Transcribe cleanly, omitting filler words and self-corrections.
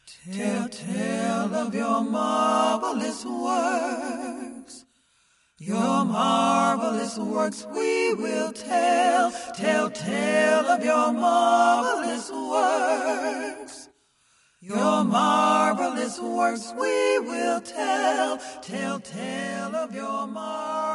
Tell of your marvelous works. Your marvelous works we will tell. Tell of your marvelous works. Your marvelous works we will tell. Tell of your marvelous